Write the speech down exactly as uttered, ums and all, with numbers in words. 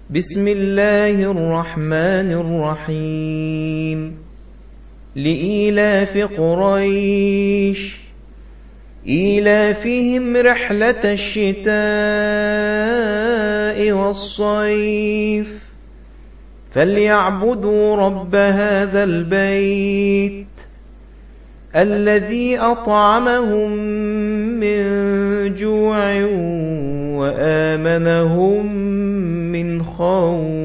بسم الله الرحمن الرحيم لإيلاف قريش إيلافهم رحلة الشتاء والصيف فليعبدوا رب هذا البيت الذي أطعمهم من جوع وآمنهم من خوف.